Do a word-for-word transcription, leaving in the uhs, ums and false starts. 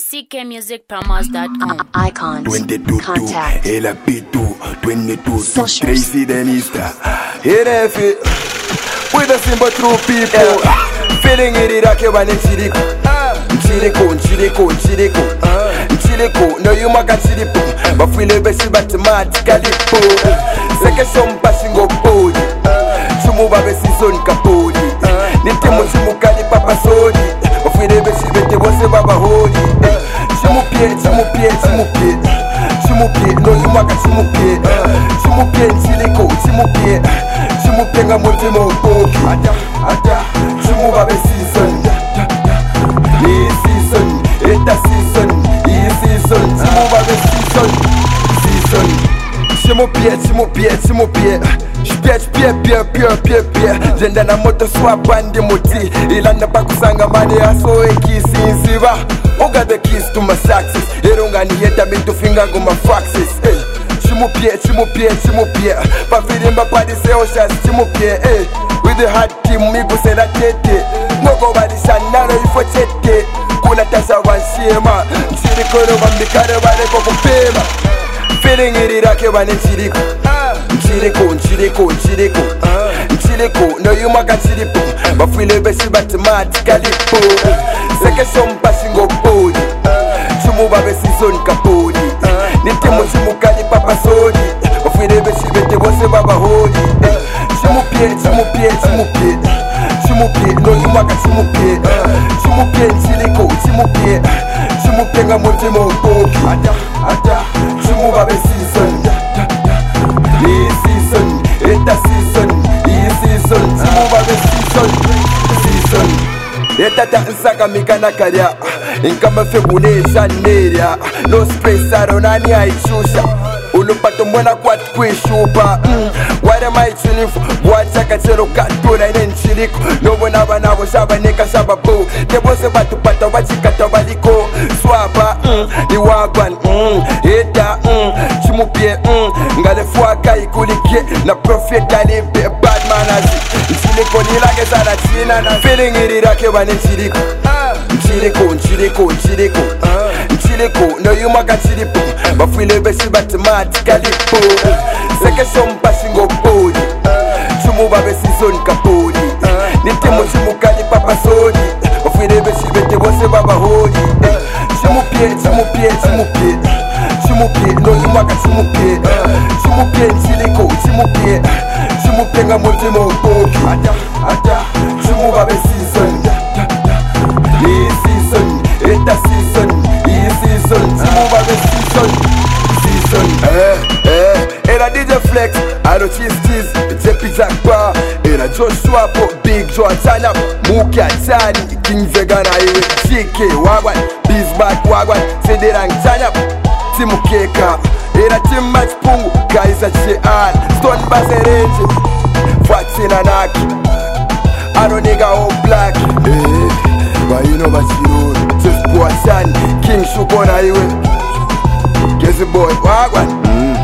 c k music promos dot com. Icons. twenty-two, Contact. ela pitu, twenty-two, Socials. Tracy Denista. Here if it, with a simple true people. Yeah. Feeling it, I can't run in Chirico. Chirico, Chirico, Chirico. Chirico, no you maga Chirico. But feel a best mathematically. Second some passing go body. Chumuba Besson Capodi. Nitimo Chimukali Papa Sodi. But feel a best it was a Baba Hodi. Chimupie, Chimupie, Chimupie. Chimupie, no you maga Chimupie. Chimupie, Chirico, Chimupie. Chimupenga Multimo Poki. Ada, Ada, Chimuba Besson. This season, it's a season, this season, Chimuba Besson. Season. Chimupie, Chimupie, Chimupie. Shpie, shpie, pie, pie, pie, pie. Jenda na moto swap andi muti. Ilanda pa kusanga mani aso eki sinsiva. Oga the keys to my success. Erunga ni yeta mitu finga guma faxes. Hey. Chimupie, Chimupie, Chimupie. Pa filimba pa di se oshas Chimupie. Hey. With the hard team, me go say that tete. Mogo ba di shanaro ifo tete. Kuna tasha wanshema. Chiriko no bambikare wale koko pema. Feeling it irake wane chiriko. Chiriko, chiriko, chiriko. Chiriko, no you maga chiripo. But feel a best mathematically. Second some passing go body. Chumuba besison kapodi. Nitimo chimukali papa sodi. But feel a best bete wose baba hodi. Chimupie, chimupie, chimupie. Chimupie, no you maga chimupie. Chimupie, chiriko, chimupie. Chimupenga multimo poki. Ada, ada, chumuba besison. This season, it's a season, this season, Chimuba besison. Season. Etata nsaka mikana karya. Inkama febule janeria. No stress aronani aichusha. Ulupato mwena kwa tukwishupa. What am I tuning for? Wacha kachero katura ine nchiriko. Nobo naba nabo shaba neka shaba bo. Tebose batu pata wachikata waliko. Swapa, ni wagwan, eta, chimupie, ngale fuaka ikulike. Na prophet alibe bad manazi. Nchiriko nilage zara china na feeling irirake wane nchiriko. Nchiriko, nchiriko, nchiriko. Nchiriko, no you maga chiripo. Bafile besi mathematically. Second some passing go body. Chumuba besison kapodi. Nitimo chimukali papa sodi. Bafile besi bete wose baba hodi. Chimupie, chimupie, chimupie. Chimupie, no you maga chimupie. Chimupie, chiriko, chimupie. Chimupenga multimo poki. Ada, ada, chumuba besison. This season, it's a season, this season, Chimuba besison. Season, eh, eh. Era D J Flex, Aro Cheese Cheese, J P Jack Bar. Era Joshua Po, Big Joe Chana, Muki Achani, King Vegana Iwe, G K Wagwan, Bizback Wagwan, Sederang Chana, Timu Keka. Era Tim Match Pungu, Kaiser J R, Stone Baserenje, Fatina Naki, Aro Nigga all black. Eh. But you know what you do. Just boy son, King Shukona, you will. Guess the boy, Wagwan.